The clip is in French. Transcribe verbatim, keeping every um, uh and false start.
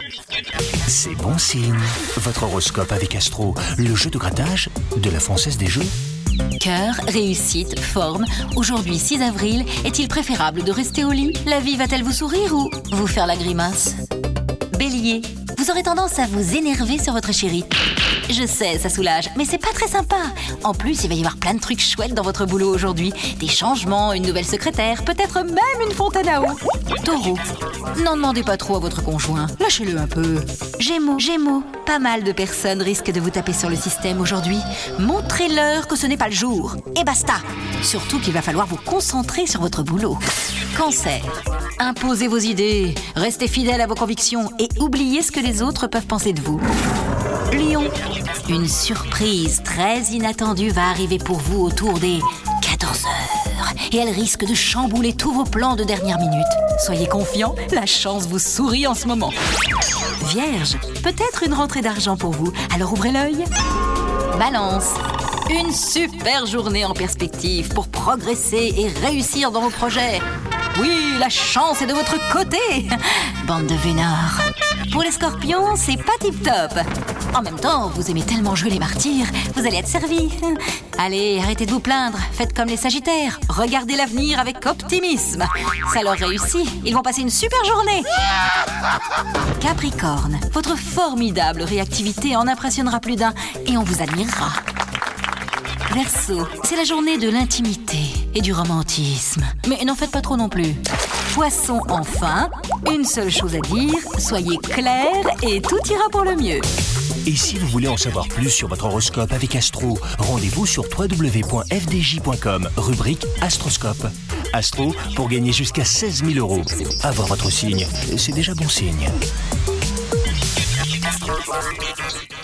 C'est bon signe. Votre horoscope avec Astro, le jeu de grattage de la Française des Jeux. Cœur, réussite, forme. Aujourd'hui, six avril, est-il préférable de rester au lit? La vie va-t-elle vous sourire ou vous faire la grimace? Bélier, vous aurez tendance à vous énerver sur votre chéri. Je sais, ça soulage, mais c'est pas très sympa. En plus, il va y avoir plein de trucs chouettes dans votre boulot aujourd'hui. Des changements, une nouvelle secrétaire, peut-être même une fontaine à eau. Taureau, n'en demandez pas trop à votre conjoint. Lâchez-le un peu. Gémeaux, Gémeaux, pas mal de personnes risquent de vous taper sur le système aujourd'hui. Montrez-leur que ce n'est pas le jour. Et basta. Surtout qu'il va falloir vous concentrer sur votre boulot. Cancer, imposez vos idées, restez fidèle à vos convictions et oubliez ce que les autres peuvent penser de vous. Lion, une surprise très inattendue va arriver pour vous autour des quatorze heures et elle risque de chambouler tous vos plans de dernière minute. Soyez confiants, la chance vous sourit en ce moment. Vierge, peut-être une rentrée d'argent pour vous, alors ouvrez l'œil. Balance, une super journée en perspective pour progresser et réussir dans vos projets. Oui, la chance est de votre côté. Bande de vénards. Pour les scorpions, c'est pas tip-top. En même temps, vous aimez tellement jouer les martyrs, vous allez être servis. Allez, arrêtez de vous plaindre, faites comme les sagittaires. Regardez l'avenir avec optimisme. Ça leur réussit, ils vont passer une super journée. Capricorne, votre formidable réactivité en impressionnera plus d'un et on vous admirera. Verseau, c'est la journée de l'intimité et du romantisme. Mais n'en faites pas trop non plus. Poisson, enfin, une seule chose à dire, soyez clair et tout ira pour le mieux. Et si vous voulez en savoir plus sur votre horoscope avec Astro, rendez-vous sur w w w point f d j point com, rubrique Astroscope. Astro, pour gagner jusqu'à seize mille euros. Avoir votre signe, c'est déjà bon signe.